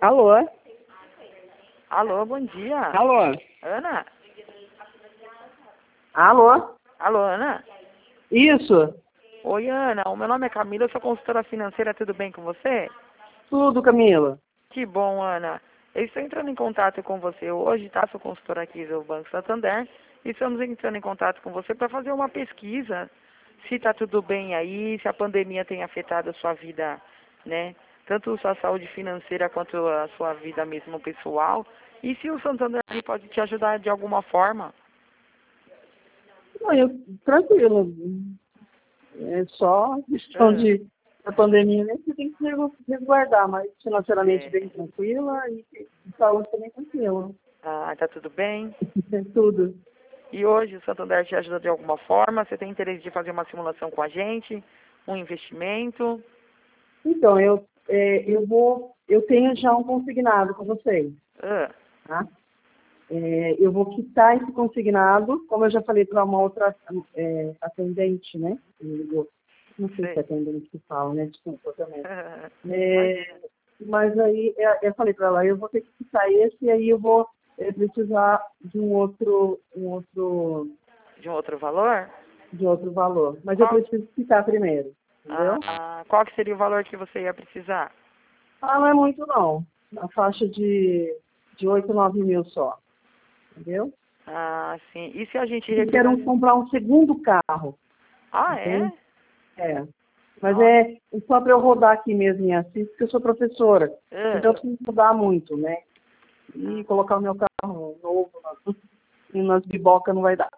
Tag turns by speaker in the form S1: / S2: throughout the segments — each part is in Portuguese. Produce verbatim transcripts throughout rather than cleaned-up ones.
S1: Alô?
S2: Alô, bom dia.
S1: Alô?
S2: Ana?
S1: Alô?
S2: Alô, Ana?
S1: Isso?
S2: Oi, Ana. O meu nome é Camila, eu sou consultora financeira, tudo bem com você?
S1: Tudo, Camila.
S2: Que bom, Ana. Eu estou entrando em contato com você hoje, tá? Sou consultora aqui do Banco Santander. E estamos entrando em contato com você para fazer uma pesquisa. Se está tudo bem aí, se a pandemia tem afetado a sua vida, né? Tanto a sua saúde financeira quanto a sua vida mesmo pessoal. E se o Santander pode te ajudar de alguma forma.
S1: Não, eu, tranquilo. É só questão
S2: Ah,
S1: de da pandemia, né? Você tem que se resguardar, mas financeiramente
S2: é.
S1: bem tranquila e de saúde também tranquila.
S2: Ah, tá tudo bem?
S1: Tudo.
S2: E hoje o Santander te ajuda de alguma forma? Você tem interesse de fazer uma simulação com a gente? Um investimento?
S1: Então, eu, é, eu vou, eu tenho já um consignado com vocês,
S2: Ah,
S1: tá? É, eu vou quitar esse consignado, como eu já falei para uma outra é, atendente, né? Eu, não sei se é
S2: sei.
S1: atendente que fala, né? Desculpa também.
S2: Mas,
S1: É, mas aí é, eu falei para ela, eu vou ter que quitar esse e aí eu vou é, precisar de um outro, um outro,
S2: de um outro valor?
S1: de outro valor. Mas eu
S2: Qual,
S1: preciso quitar primeiro, entendeu?
S2: ah, qual que seria o valor que você ia precisar?
S1: Ah, não é muito não. Na faixa de, de oito, nove mil só. Entendeu?
S2: Ah, sim. E se a gente
S1: Eu quero
S2: refinanciar?
S1: comprar um segundo carro,
S2: Ah,
S1: entende?
S2: é?
S1: É. Mas
S2: Nossa.
S1: é só para eu rodar aqui mesmo em Assis, porque eu sou professora.
S2: Ah,
S1: Então eu preciso mudar muito, né? E
S2: ah.
S1: colocar o meu carro novo nas, nas bibocas não vai dar.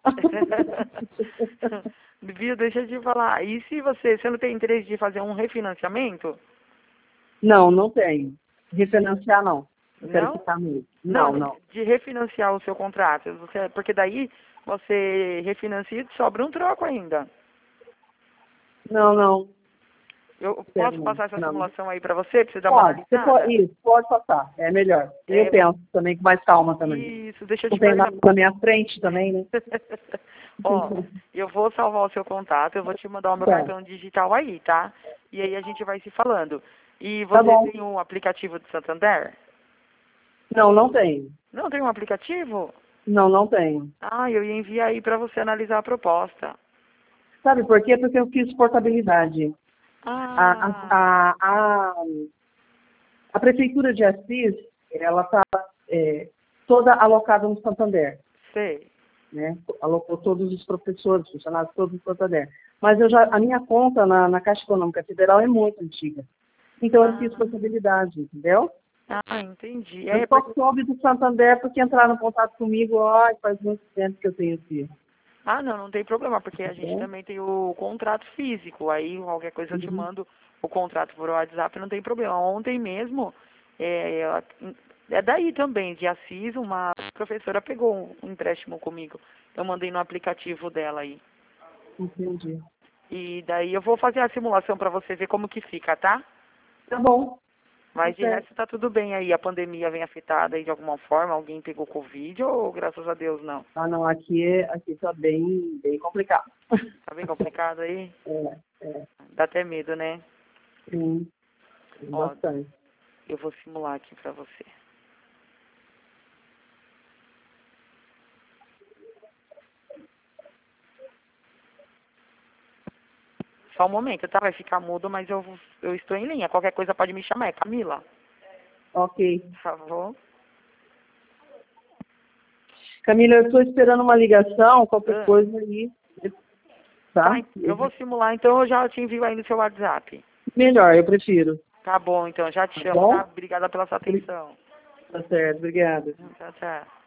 S2: Viu, deixa eu te falar. E se você, você não tem interesse de fazer um refinanciamento?
S1: Não, não tenho. Refinanciar não. Eu quero
S2: Não?
S1: quitar mesmo.
S2: Não,
S1: Não, não.
S2: de refinanciar o seu contrato. Você, porque daí você refinancia e sobra um troco ainda.
S1: Não, não.
S2: Eu
S1: Quero
S2: posso
S1: não.
S2: passar essa
S1: Não.
S2: simulação aí para você, para você dar uma
S1: Pode, você
S2: analisada?
S1: pode, isso, pode passar. É melhor. Eu
S2: É, vou-
S1: penso também com mais calma também.
S2: isso, deixa eu
S1: Não
S2: te
S1: tem nada
S2: perguntar.
S1: na minha frente também, né?
S2: Ó, eu vou salvar o seu contato, eu vou te mandar o meu
S1: Tá.
S2: cartão digital aí, tá? E aí a gente vai se falando. E
S1: Tá
S2: você
S1: bom.
S2: tem um aplicativo do Santander?
S1: Não, não tenho.
S2: Não tem um aplicativo?
S1: Não, não tenho.
S2: Ah, eu ia enviar aí para você analisar a proposta.
S1: Sabe por quê? Porque eu fiz portabilidade. A, a,
S2: Ah,
S1: a, a, a Prefeitura de Assis, ela está é, toda alocada no Santander,
S2: sei.
S1: né? Alocou todos os professores, funcionários todos no Santander. Mas eu já, a minha conta na, na Caixa Econômica Federal é muito antiga. Então eu fiz
S2: Ah,
S1: portabilidade, entendeu?
S2: ah, entendi.
S1: Eu
S2: É,
S1: só
S2: porque...
S1: soube do Santander porque entraram em contato comigo, ai, faz muito tempo que eu tenho esse.
S2: Ah, não, não tem problema, porque a gente
S1: Entendeu?
S2: também tem o contrato físico. Aí qualquer coisa eu te
S1: Uhum.
S2: mando o contrato por WhatsApp, não tem problema. Ontem mesmo, é, é daí também, de Assis, uma professora pegou um empréstimo comigo. Eu mandei no aplicativo dela aí.
S1: Entendi.
S2: E daí eu vou fazer a simulação para você ver como que fica, tá?
S1: Tá bom. Tá
S2: Mas de
S1: certo.
S2: resto tá tudo bem aí. A pandemia vem afetada aí de alguma forma? Alguém pegou Covid ou graças a Deus não?
S1: Ah, não, aqui, é- aqui tá bem, bem complicado.
S2: Tá bem complicado aí?
S1: É, é,
S2: Dá até medo, né?
S1: sim, tem
S2: Ó,
S1: bastante.
S2: eu vou simular aqui pra você. Só um momento, tá? Vai ficar mudo, mas eu, eu estou em linha. Qualquer coisa pode me chamar. É Camila.
S1: Ok.
S2: Por favor.
S1: Camila, eu estou esperando uma ligação, qualquer
S2: Ah,
S1: coisa aí,
S2: tá,
S1: tá?
S2: eu vou simular, então eu já te envio aí no seu WhatsApp.
S1: Melhor, eu prefiro.
S2: Tá bom, então já te
S1: Tá
S2: chamo, tá?
S1: bom?
S2: Obrigada pela sua atenção.
S1: Tá certo, obrigada.
S2: Tchau, tchau.